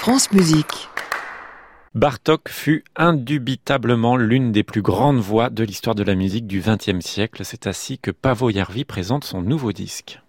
France Musique. Bartók fut indubitablement l'une des plus grandes voix de l'histoire de la musique du XXe siècle. C'est ainsi que Paavo Järvi présente son nouveau disque.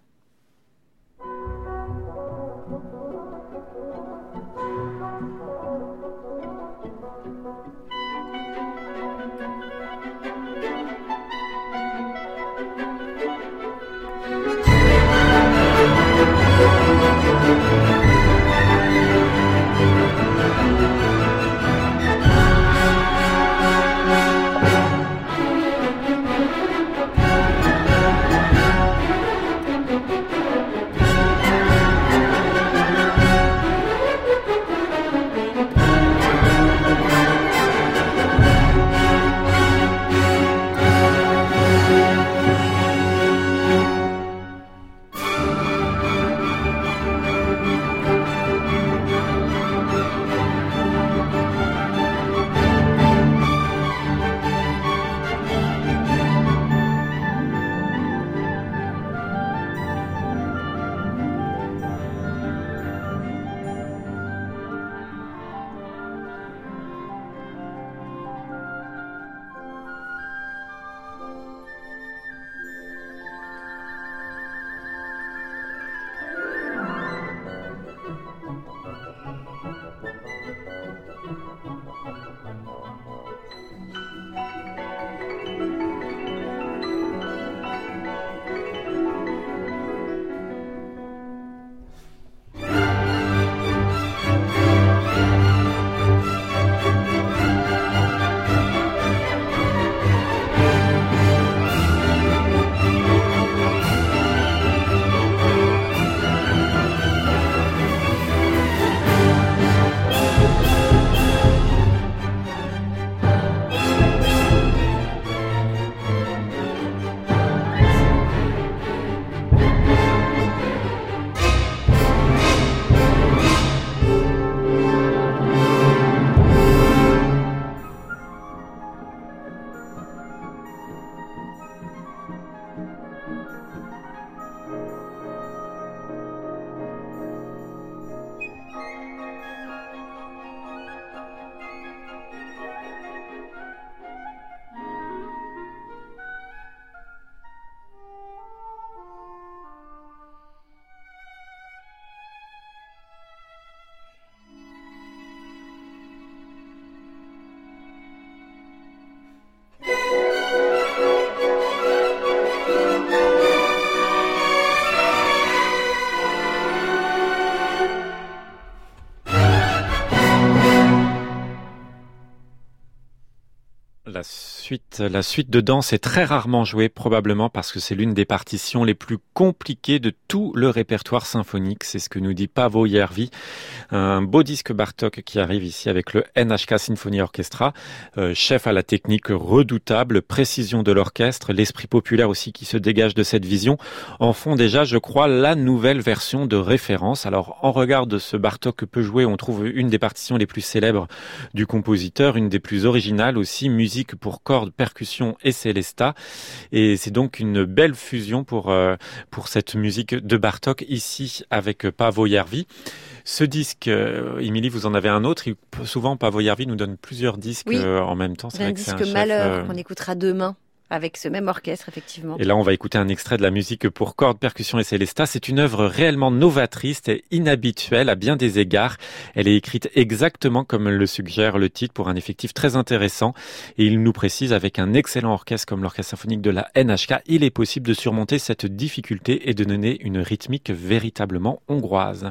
La suite de danse est très rarement jouée, probablement parce que c'est l'une des partitions les plus compliquées de tout le répertoire symphonique. C'est ce que nous dit Paavo Järvi. Un beau disque Bartók qui arrive ici avec le NHK Symphony Orchestra. Chef à la technique redoutable, précision de l'orchestre, l'esprit populaire aussi qui se dégage de cette vision, en font déjà, je crois, la nouvelle version de référence. Alors, en regard de ce Bartók que peut jouer, on trouve une des partitions les plus célèbres du compositeur, une des plus originales aussi, musique pour cordes, percussion et célesta. Et c'est donc une belle fusion pour cette musique de Bartók ici avec Paavo Järvi. Ce disque, Émilie, vous en avez un autre. Souvent, Paavo Järvi nous donne plusieurs disques en même temps. C'est vrai que c'est un disque Malheur qu'on écoutera demain. Avec ce même orchestre, effectivement. Et là, on va écouter un extrait de la musique pour cordes, percussion et célesta. C'est une œuvre réellement novatrice et inhabituelle à bien des égards. Elle est écrite exactement comme le suggère le titre pour un effectif très intéressant. Et il nous précise, avec un excellent orchestre comme l'Orchestre symphonique de la NHK, il est possible de surmonter cette difficulté et de donner une rythmique véritablement hongroise.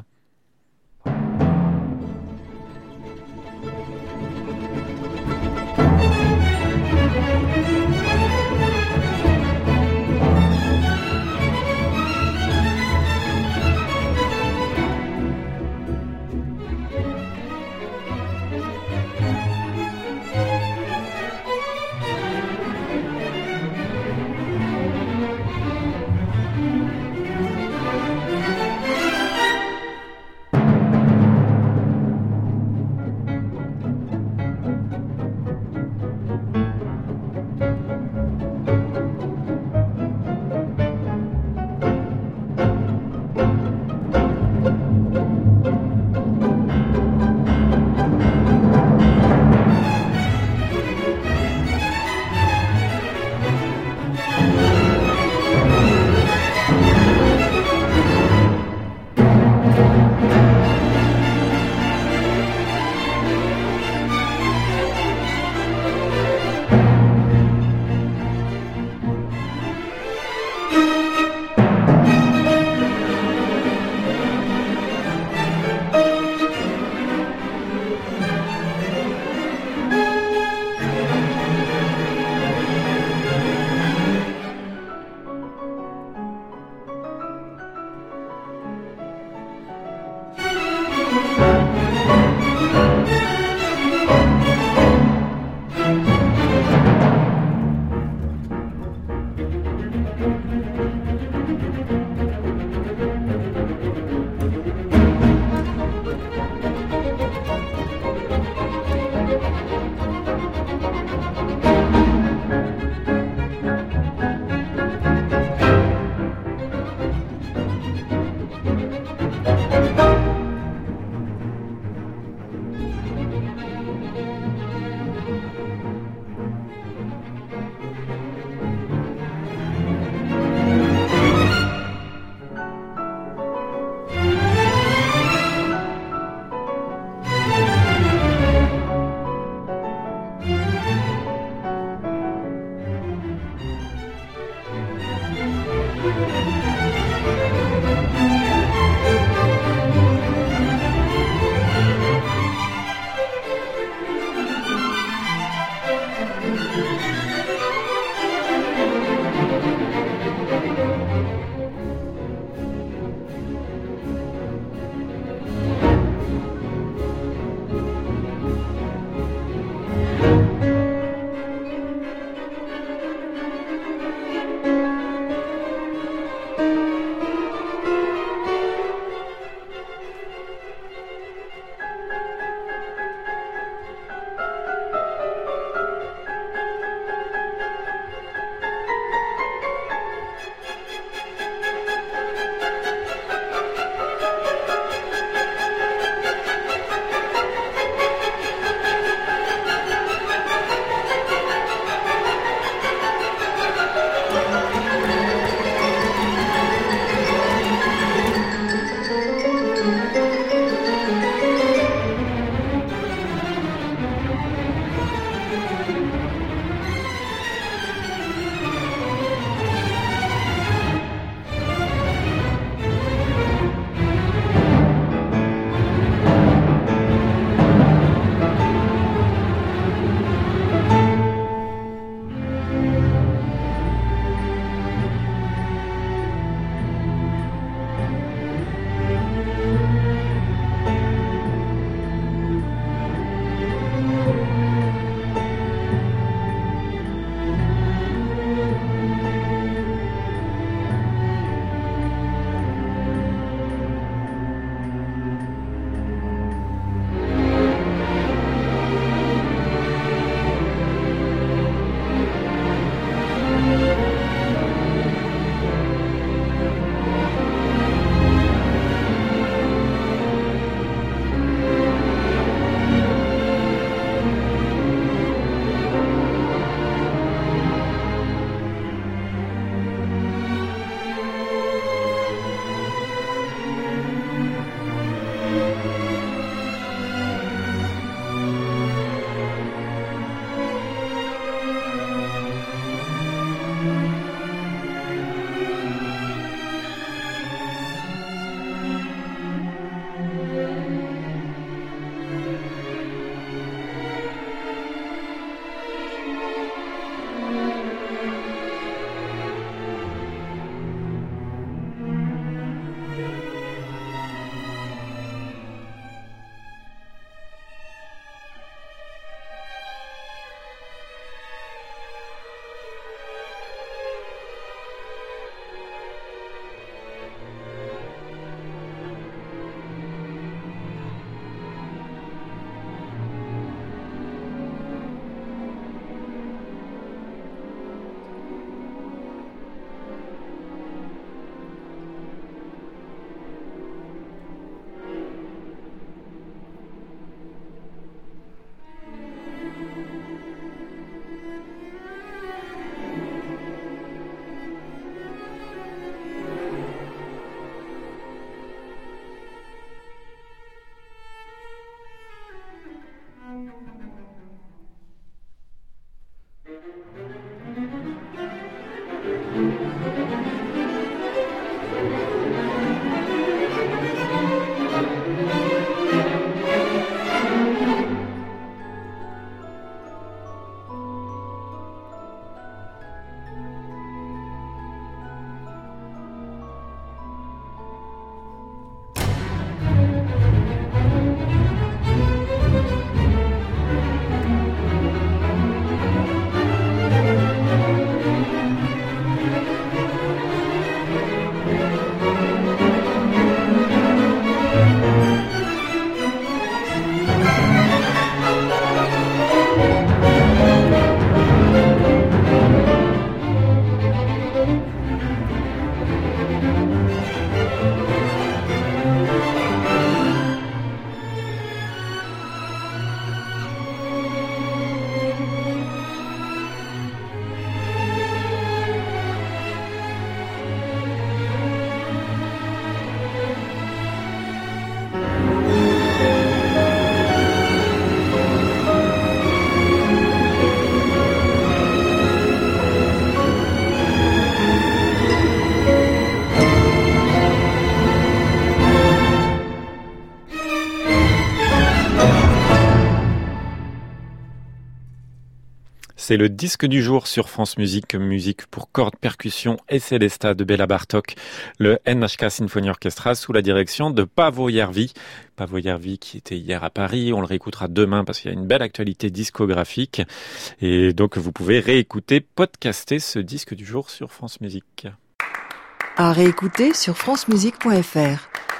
C'est le disque du jour sur France Musique, musique pour cordes, percussions et célesta de Béla Bartók, le NHK Symphony Orchestra sous la direction de Paavo Järvi. Paavo Järvi qui était hier à Paris, on le réécoutera demain parce qu'il y a une belle actualité discographique. Et donc vous pouvez réécouter, podcaster ce disque du jour sur France Musique. À réécouter sur francemusique.fr.